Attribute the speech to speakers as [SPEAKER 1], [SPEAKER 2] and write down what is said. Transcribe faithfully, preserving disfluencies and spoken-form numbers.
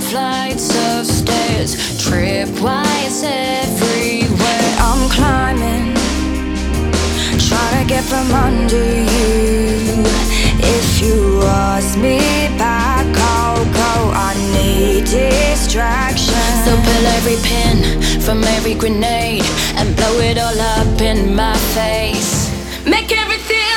[SPEAKER 1] flights of stairs, tripwires everywhere. I'm climbing, trying to get from under you. If you ask me back, I'll go. I need distraction. So pull every pin from every grenade and blow it all up in my face. Make everything